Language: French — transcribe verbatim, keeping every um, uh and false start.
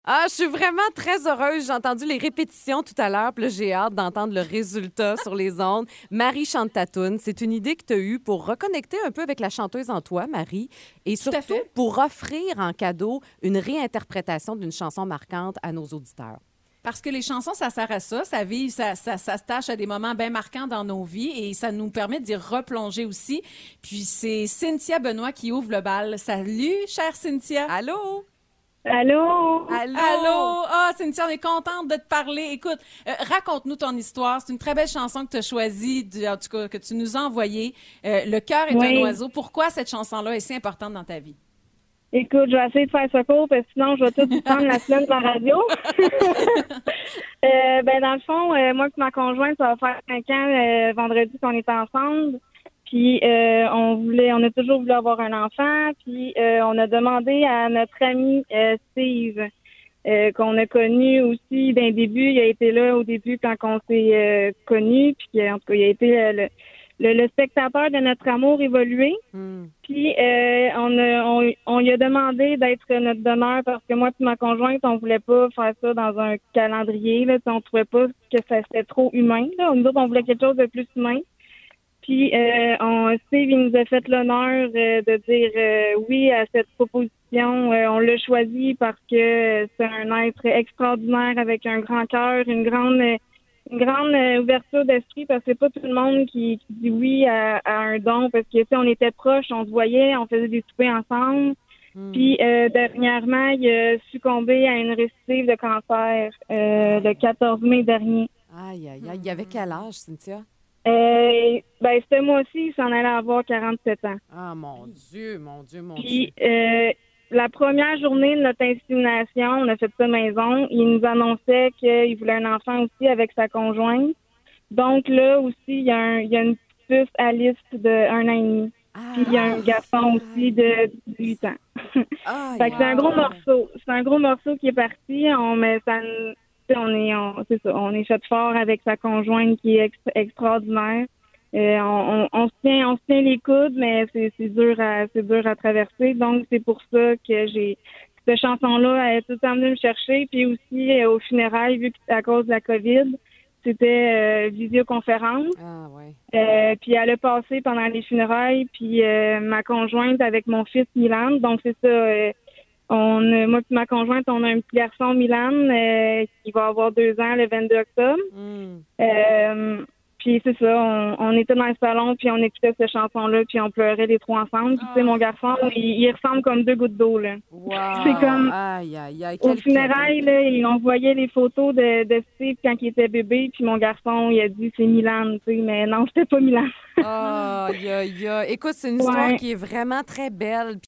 Ah, je suis vraiment très heureuse. J'ai entendu les répétitions tout à l'heure, puis là, j'ai hâte d'entendre le résultat sur les ondes. Marie chante ta toune. C'est une idée que tu as eue pour reconnecter un peu avec la chanteuse en toi, Marie, et Tout à surtout fait. pour offrir en cadeau une réinterprétation d'une chanson marquante à nos auditeurs. Parce que les chansons, ça sert à ça. Ça vit, ça, ça, ça se tâche à des moments bien marquants dans nos vies et ça nous permet d'y replonger aussi. Puis c'est Cynthia Benoît qui ouvre le bal. Salut, chère Cynthia. Allô? Allô? Allô? Allô? Ah, Cynthia, on est contente de te parler. Écoute, euh, raconte-nous ton histoire. C'est une très belle chanson que tu as choisie, du- en tout cas, que tu nous as envoyée. Euh, Le cœur est Oui. un oiseau. Pourquoi cette chanson-là est si importante dans ta vie? Écoute, je vais essayer de faire ça court parce que sinon, je vais tout vous prendre la semaine de la radio. Euh, ben, dans le fond, euh, moi et ma conjointe, ça va faire cinq ans euh, vendredi qu'on est ensemble. Puis, euh, on voulait, on a toujours voulu avoir un enfant. Puis, euh, on a demandé à notre ami euh, Steve, euh, qu'on a connu aussi d'un début. Il a été là au début quand on s'est euh, connus. Puis, en tout cas, il a été euh, le, le, le spectateur de notre amour évolué. Hmm. Puis euh, on, a, on, on lui a demandé d'être notre donneur parce que moi et ma conjointe, on voulait pas faire ça dans un calendrier. Là, on trouvait pas que ça c'était trop humain. Là. Nous autres, on voulait quelque chose de plus humain. Puis euh, on, Steve, il nous a fait l'honneur euh, de dire euh, oui à cette proposition. Euh, on l'a choisi parce que c'est un être extraordinaire avec un grand cœur, une grande une grande euh, ouverture d'esprit parce que c'est pas tout le monde qui, qui dit oui à, à un don parce que tu sais, on était proches, on se voyait, on faisait des soupers ensemble. Hmm. Puis euh, dernièrement, il a succombé à une récidive de cancer euh, le quatorze mai dernier. Aïe, aïe, aïe. Il y avait quel âge, Cynthia? Euh, ben ce mois-ci, il s'en allait avoir quarante-sept ans. Ah, mon Dieu, mon Dieu, mon Dieu. Puis euh, la première journée de notre insémination, on a fait ça maison. Il nous annonçait qu'il voulait un enfant aussi avec sa conjointe. Donc là aussi, il y a, un, il y a une petite puce Alice de un an et demi. Ah, Puis il y a un garçon aussi de dix-huit ans. aïe, Fait que c'est un wow. gros morceau. C'est un gros morceau qui est parti. On met ça, on est, on, c'est ça, on est fait fort avec sa conjointe qui est ex- extraordinaire. Euh, on, on, on se tient, on se tient les coudes, mais c'est, c'est dur à, c'est dur à traverser. Donc c'est pour ça que j'ai cette chanson-là, elle est tout le temps venue me chercher. Puis aussi euh, aux funérailles, vu qu'à cause de la COVID, c'était euh, visioconférence. Ah, ouais. Euh, puis elle a passé pendant les funérailles, puis euh, ma conjointe avec mon fils Milan. Donc c'est ça. Euh, on, a- moi et ma conjointe, on a un petit garçon Milan euh, qui va avoir deux ans le vingt-deux octobre. Hmm. Euh, puis c'est ça, on, on était dans le salon, puis on écoutait cette chanson-là, puis on pleurait les trois ensemble. Puis tu sais, mon garçon, il, il ressemble comme deux gouttes d'eau, là. Wow. C'est comme- Aïe, aïe, aïe. Au Quel funérailles, là, et on voyait les photos de, de Steve quand il était bébé, puis mon garçon, il a dit c'est Milan, tu sais, mais non, c'était pas Milan. cadeau. Aïe, aïe, aïe. Écoute, c'est une histoire Ouais. qui est vraiment très belle.